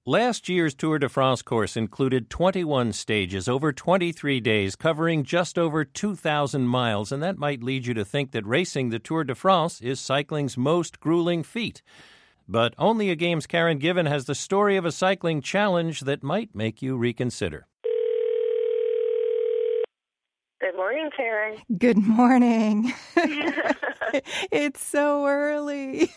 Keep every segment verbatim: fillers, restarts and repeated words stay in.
Last year's Tour de France course included twenty-one stages over twenty-three days, covering just over two thousand miles, and that might lead you to think that racing the Tour de France is cycling's most grueling feat. But Only a Game's Karen Given has the story of a cycling challenge that might make you reconsider. Good morning, Karen. Good morning. It's so early.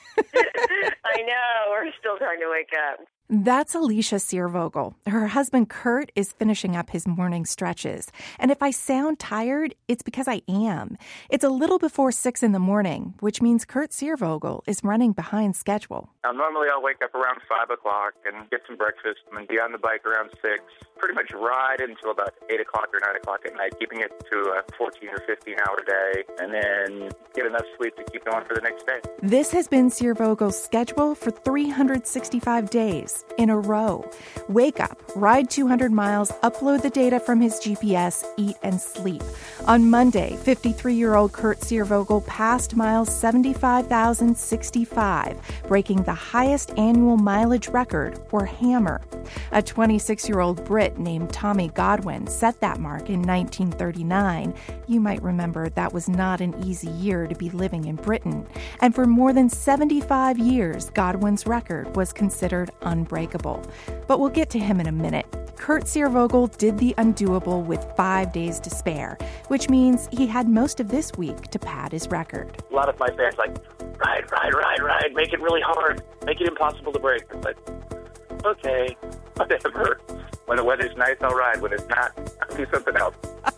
I know. We're still trying to wake up. That's Alicia Searvogel. Her husband, Kurt, is finishing up his morning stretches. And if I sound tired, it's because I am. It's a little before six in the morning, which means Kurt Searvogel is running behind schedule. Now, normally I'll wake up around five o'clock and get some breakfast and be on the bike around six. Pretty much ride until about eight o'clock or nine o'clock at night, keeping it to a fourteen or fifteen hour day, and then get enough sleep to keep going for the next day. This has been Searvogel's schedule for three hundred sixty-five days in a row. Wake up, ride two hundred miles, upload the data from his G P S, eat and sleep. On Monday, fifty-three-year-old Kurt Searvogel passed miles seventy-five thousand sixty-five, breaking the highest annual mileage record, or hammer. A twenty-six-year-old Brit named Tommy Godwin set that mark in nineteen thirty-nine. You might remember that was not an easy year to be living in Britain. And for more than seventy-five years, Godwin's record was considered unbreakable. But we'll get to him in a minute. Kurt Searvogel did the undoable with five days to spare, which means he had most of this week to pad his record. A lot of my fans like, ride, ride, ride, ride, make it really hard, make it impossible to break. It's like, okay, whatever. When the weather's nice, I'll ride. When it's not, I'll do something else.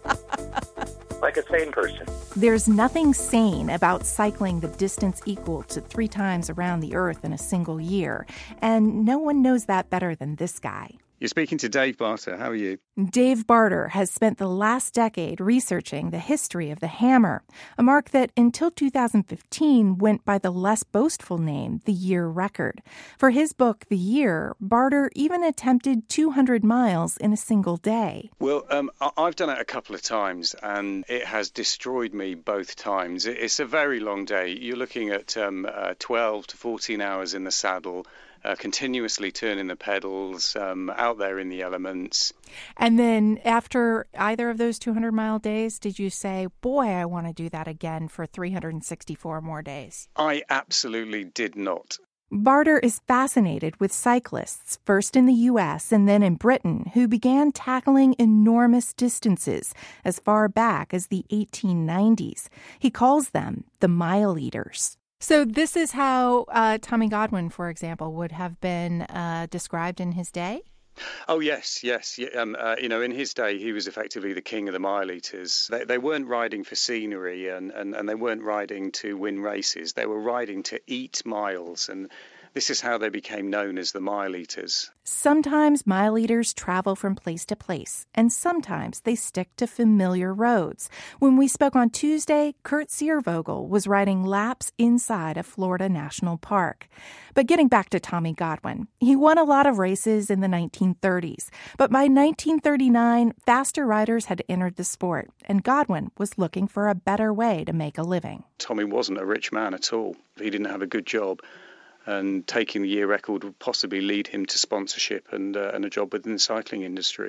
Like a sane person. There's nothing sane about cycling the distance equal to three times around the Earth in a single year. And no one knows that better than this guy. You're speaking to Dave Barter. How are you? Dave Barter has spent the last decade researching the history of the hammer, a mark that until two thousand fifteen went by the less boastful name, the year record. For his book, The Year, Barter even attempted two hundred miles in a single day. Well, um, I've done it a couple of times, and it has destroyed me both times. It's a very long day. You're looking at um, uh, twelve to fourteen hours in the saddle, Uh, continuously turning the pedals, um, out there in the elements. And then after either of those two hundred mile days, did you say, boy, I want to do that again for three hundred sixty-four more days? I absolutely did not. Barter is fascinated with cyclists, first in the U S and then in Britain, who began tackling enormous distances as far back as the eighteen nineties. He calls them the mile eaters. So this is how uh, Tommy Godwin, for example, would have been uh, described in his day? Oh, yes, yes. Yeah, um, uh, you know, in his day, he was effectively the king of the mile eaters. They, they weren't riding for scenery and, and, and they weren't riding to win races. They were riding to eat miles, and this is how they became known as the mile eaters. Sometimes mile eaters travel from place to place, and sometimes they stick to familiar roads. When we spoke on Tuesday, Kurt Searvogel was riding laps inside a Florida national park. But getting back to Tommy Godwin, he won a lot of races in the nineteen thirties. But by nineteen thirty-nine, faster riders had entered the sport, and Godwin was looking for a better way to make a living. Tommy wasn't a rich man at all. He didn't have a good job. And taking the year record would possibly lead him to sponsorship and, uh, and a job within the cycling industry.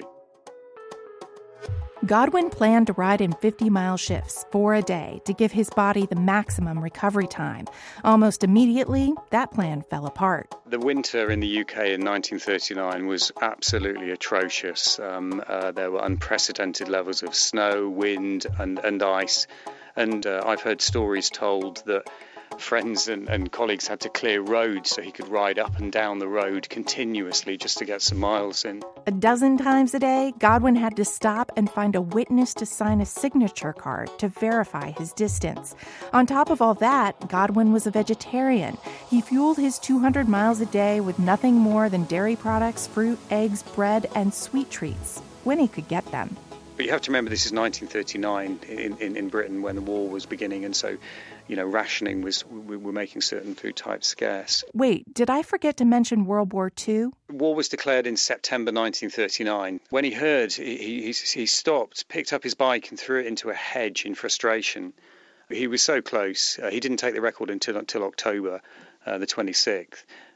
Godwin planned to ride in fifty-mile shifts, four a day, to give his body the maximum recovery time. Almost immediately, that plan fell apart. The winter in the U K in nineteen thirty-nine was absolutely atrocious. Um, uh, there were unprecedented levels of snow, wind, and, and ice. And uh, I've heard stories told that friends and, and colleagues had to clear roads so he could ride up and down the road continuously just to get some miles in. A dozen times a day, Godwin had to stop and find a witness to sign a signature card to verify his distance. On top of all that, Godwin was a vegetarian. He fueled his two hundred miles a day with nothing more than dairy products, fruit, eggs, bread, and sweet treats, when he could get them. But you have to remember this is nineteen thirty-nine in, in, in Britain when the war was beginning, and so, you know, rationing was, we were making certain food types scarce. Wait, did I forget to mention World War Two? War was declared in September nineteen thirty-nine. When he heard, he, he, he stopped, picked up his bike and threw it into a hedge in frustration. He was so close. Uh, he didn't take the record until, until October uh, the twenty-sixth.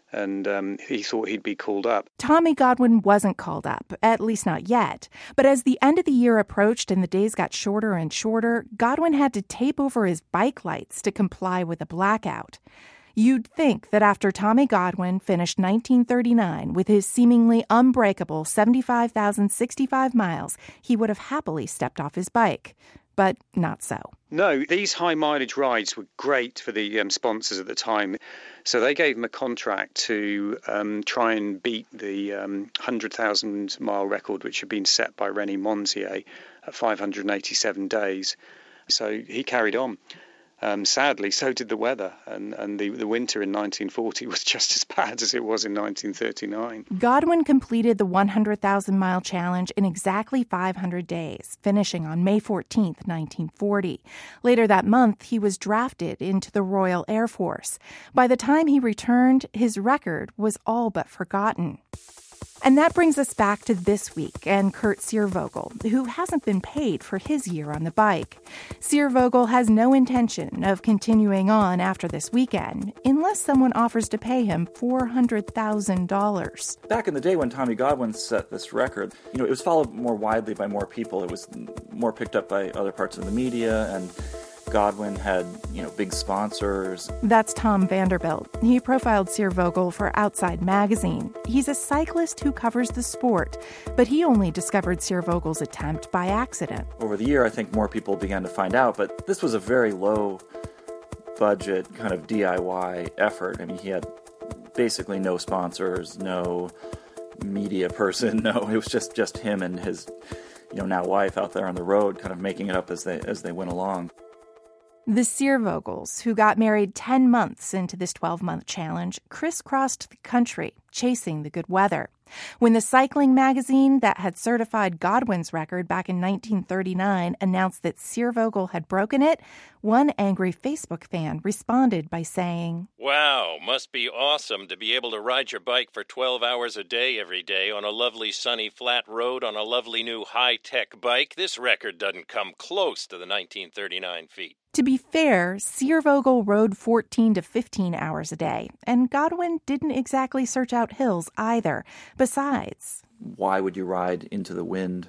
and um, he thought he'd be called up. Tommy Godwin wasn't called up, at least not yet. But as the end of the year approached and the days got shorter and shorter, Godwin had to tape over his bike lights to comply with a blackout. You'd think that after Tommy Godwin finished nineteen thirty-nine with his seemingly unbreakable seventy-five thousand sixty-five miles, he would have happily stepped off his bike. But not so. No, these high mileage rides were great for the um, sponsors at the time. So they gave him a contract to um, try and beat the um, one hundred thousand mile record, which had been set by René Monzier at five hundred eighty-seven days. So he carried on. Um, sadly, so did the weather, and, and the, the winter in nineteen forty was just as bad as it was in nineteen thirty-nine. Godwin completed the one hundred thousand mile challenge in exactly five hundred days, finishing on May fourteenth, nineteen forty. Later that month, he was drafted into the Royal Air Force. By the time he returned, his record was all but forgotten. And that brings us back to this week and Kurt Searvogel, who hasn't been paid for his year on the bike. Searvogel has no intention of continuing on after this weekend, unless someone offers to pay him four hundred thousand dollars. Back in the day when Tommy Godwin set this record, you know, it was followed more widely by more people. It was more picked up by other parts of the media, and Godwin had, you know, big sponsors. That's Tom Vanderbilt. He profiled Searvogel for Outside Magazine. He's a cyclist who covers the sport, but he only discovered Searvogel's attempt by accident. Over the year, I think more people began to find out, but this was a very low-budget kind of D I Y effort. I mean, he had basically no sponsors, no media person, no, it was just, just him and his, you know, now wife out there on the road, kind of making it up as they as they went along. The Searvogels, who got married ten months into this twelve-month challenge, crisscrossed the country, chasing the good weather. When the cycling magazine that had certified Godwin's record back in nineteen thirty-nine announced that Searvogel had broken it, one angry Facebook fan responded by saying, "Wow, must be awesome to be able to ride your bike for twelve hours a day every day on a lovely sunny flat road on a lovely new high-tech bike. This record doesn't come close to the nineteen thirty-nine feat." To be fair, Searvogel rode fourteen to fifteen hours a day, and Godwin didn't exactly search out hills either. Besides, why would you ride into the wind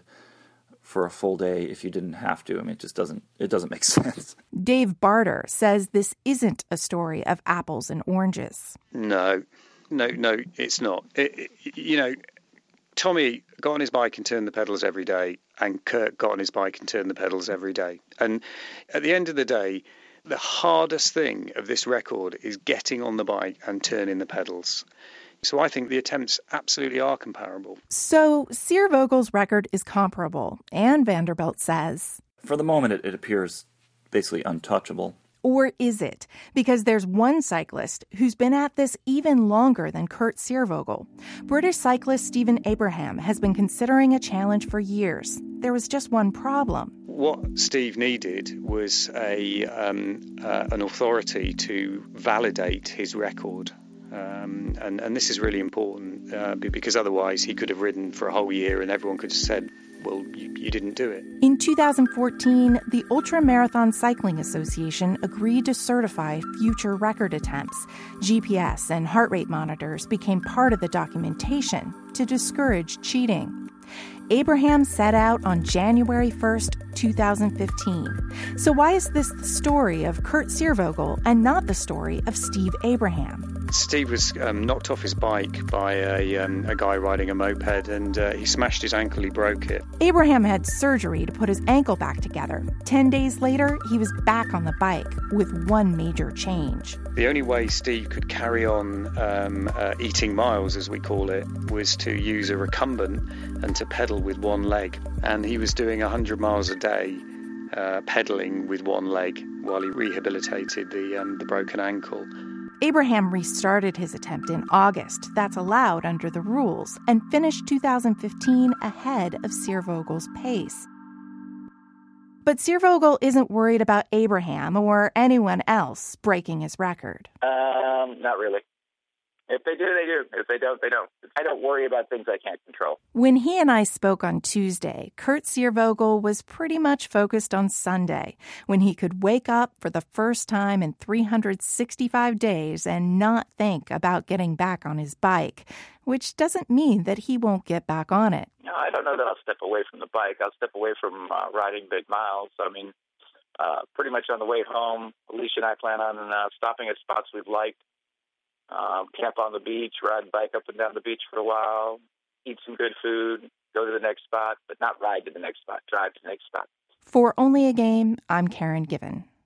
for a full day if you didn't have to? I mean, it just doesn't, it doesn't make sense. Dave Barter says this isn't a story of apples and oranges. No, no, no, it's not. It, it, you know, Tommy got on his bike and turned the pedals every day, and Kurt got on his bike and turned the pedals every day. And at the end of the day, the hardest thing of this record is getting on the bike and turning the pedals. So I think the attempts absolutely are comparable. So Searvogel's record is comparable, and Vanderbilt says, for the moment, it, it appears basically untouchable. Or is it? Because there's one cyclist who's been at this even longer than Kurt Searvogel. British cyclist Stephen Abraham has been considering a challenge for years. There was just one problem. What Steve needed was a um, uh, an authority to validate his record. Um, and, and this is really important uh, because otherwise he could have ridden for a whole year and everyone could have said, well, you, you didn't do it. In two thousand fourteen, the Ultra Marathon Cycling Association agreed to certify future record attempts. G P S and heart rate monitors became part of the documentation to discourage cheating. Abraham set out on January first, two thousand fifteen. So why is this the story of Kurt Searvogel and not the story of Steve Abraham? Steve was um, knocked off his bike by a, um, a guy riding a moped, and uh, he smashed his ankle, he broke it. Abraham had surgery to put his ankle back together. Ten days later, he was back on the bike with one major change. The only way Steve could carry on um, uh, eating miles, as we call it, was to use a recumbent and to pedal with one leg. And he was doing one hundred miles a day, uh, pedaling with one leg while he rehabilitated the um, the broken ankle. Abraham restarted his attempt in August. That's allowed under the rules, and finished two thousand fifteen ahead of Searvogel's pace. But Searvogel isn't worried about Abraham or anyone else breaking his record. Um, not really. If they do, they do. If they don't, they don't. I don't worry about things I can't control. When he and I spoke on Tuesday, Kurt Ziervogel was pretty much focused on Sunday, when he could wake up for the first time in three hundred sixty-five days and not think about getting back on his bike, which doesn't mean that he won't get back on it. No, I don't know that I'll step away from the bike. I'll step away from uh, riding big miles. I mean, uh, pretty much on the way home, Alicia and I plan on uh, stopping at spots we've liked. Um, camp on the beach, ride the bike up and down the beach for a while, eat some good food, go to the next spot, but not ride to the next spot, drive to the next spot. For Only a Game, I'm Karen Given.